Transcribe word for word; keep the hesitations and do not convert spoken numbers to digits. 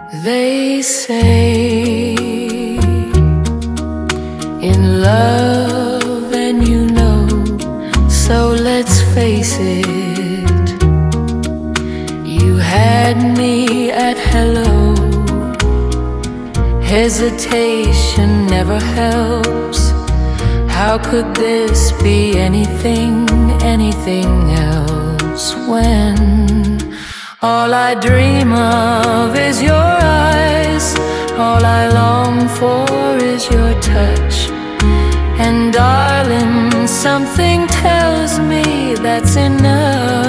They say in love, and you know, so let's face it. You had me at hello. Hesitation never helps. How could this be anything, anything else when all I dream of is your eyes, all I long for is your touch? And darling, something tells me that's enough.